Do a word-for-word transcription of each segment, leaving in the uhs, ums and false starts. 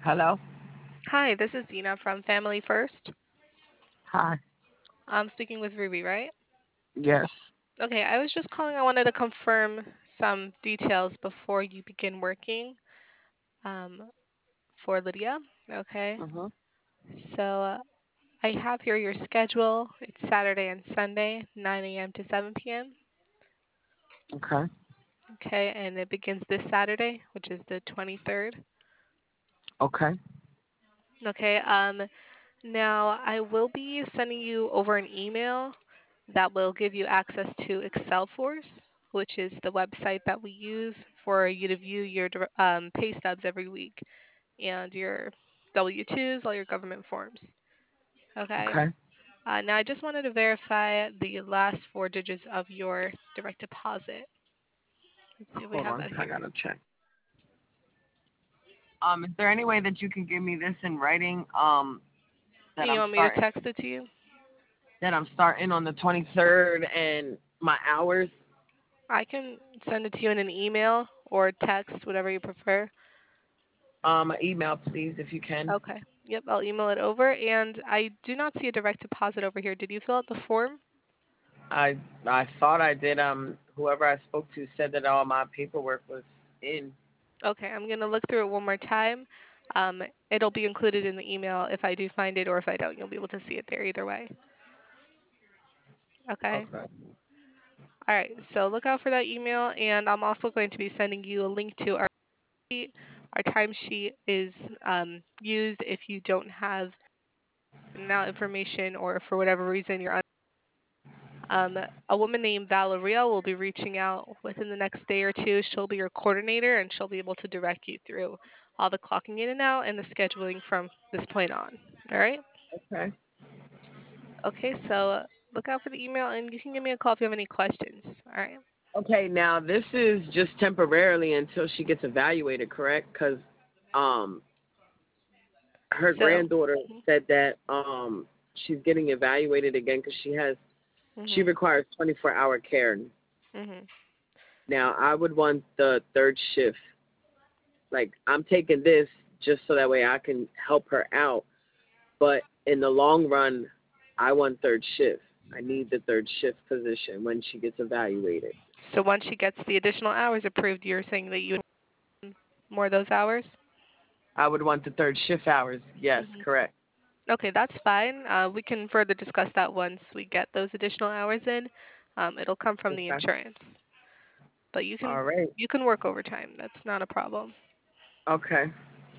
Hello? Hi, this is Dina from Family First. Hi. I'm speaking with Ruby, right? Yes. Okay, I was just calling. I wanted to confirm some details before you begin working um, for Lydia. Okay, Uh-huh. so uh, I have here your schedule. It's Saturday and Sunday, nine a m to seven p m. Okay. Okay, and it begins this Saturday, which is the twenty-third. Okay. Okay, um, now I will be sending you over an email that will give you access to Excelforce, which is the website that we use for you to view your dir- um, pay stubs every week and your W twos, all your government forms. Okay. Okay. Uh, now I just wanted to verify the last four digits of your direct deposit. Let's see if we Hold have on. that I here. gotta check. Um, is there any way that you can give me this in writing? Um, that You I'm want me to starting text it to you? that I'm starting on the twenty-third and my hours. I can send it to you in an email or text, whatever you prefer. Um, an email, please, if you can. Okay. Yep, I'll email it over. And I do not see a direct deposit over here. Did you fill out the form? I I thought I did. Um, whoever I spoke to said that all my paperwork was in. Okay, I'm gonna look through it one more time. Um, it'll be included in the email if I do find it, or if I don't, you'll be able to see it there either way. Okay. Okay. All right. So look out for that email, and I'm also going to be sending you a link to our sheet. Our timesheet is um, used if you don't have now information, or for whatever reason you're Um, a woman named Valeria will be reaching out within the next day or two. She'll be your coordinator and she'll be able to direct you through all the clocking in and out and the scheduling from this point on. All right. Okay. Okay. So uh, look out for the email and you can give me a call if you have any questions. All right. Okay. Now this is just temporarily until she gets evaluated, correct? Because um, her So, granddaughter said that um she's getting evaluated again because she has she mm-hmm, requires twenty-four hour care. mm-hmm. Now I would want the third shift. Like I'm taking this just so that way I can help her out, but in the long run, I want third shift. I need the third shift position when she gets evaluated. So once she gets the additional hours approved, you're saying that you need more of those hours? I would want the third shift hours. Yes, Hmm. correct. Okay, that's fine. Uh, we can further discuss that once we get those additional hours in. Um, it'll come from the Okay. insurance. But you can All right. you can work overtime. That's not a problem. Okay.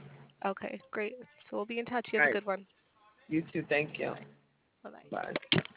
Okay, great. So we'll be in touch. You have All a right. good one. You too. Thank Bye you. bye. Bye bye. Bye.